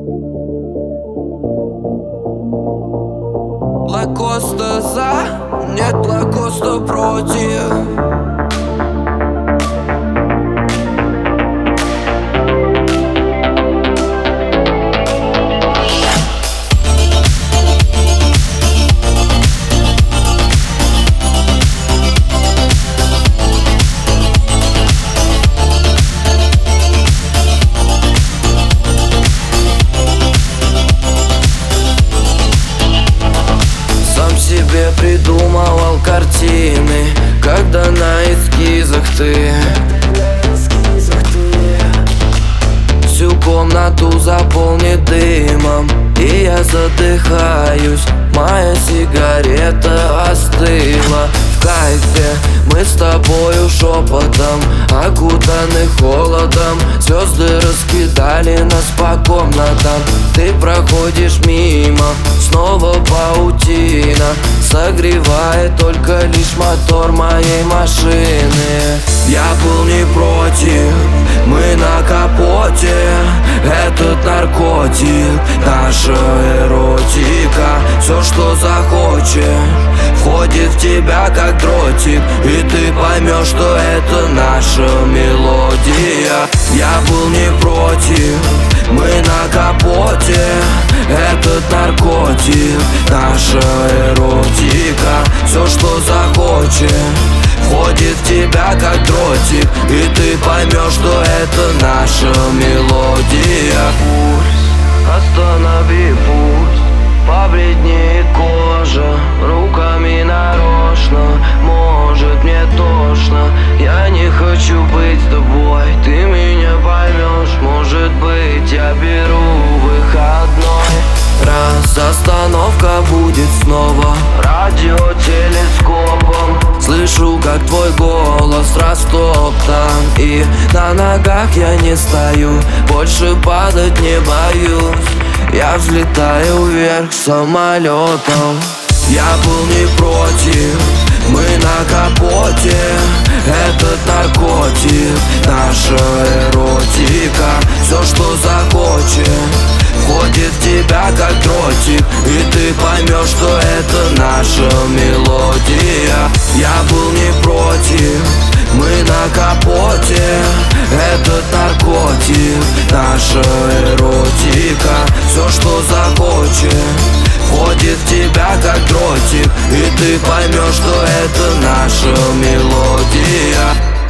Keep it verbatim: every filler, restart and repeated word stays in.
Лакоста за, нет лакоста против. Себе придумывал картины, когда на эскизах ты всю комнату заполнит дымом, и я задыхаюсь, моя сигарета остыла. В кайфе мы с тобою шепотом, окутаны холодом, звезды раскидали нас по комнатам. Ты проходишь мимо, снова паутина, согревает только лишь мотор моей машины. Я был не против, мы на капоте, этот наркотик, наша эротика. Все, что захочешь, входит в тебя как дротик, и ты поймешь, что это наша мелодия. Я был не против, мы на капоте, этот наркотик, наша эротика. Все, что захочешь, входит в тебя как дротик, и ты поймешь, что это наша мелодия. Пульс, останови пульс, побледнеет кожа, руками нарочно, может мне тошно. Я не хочу быть с тобой, ты меня поймешь, может быть я беру выходной. Раз остановка будет снова радиотелескопом, слышу, как твой голос растоптан, и на ногах я не стою, больше падать не боюсь. Я взлетаю вверх самолетом. Я был не против, мы на капоте, этот наркотик, наша эротика. Все, что захочешь, входит в тебя как дротик, и ты поймешь, что это наша мелодия. Я был не против, мы на капоте, этот наркотик, наша эротика. Все, что захочешь, входит в тебя как дротик, и ты поймешь, что это наша мелодия.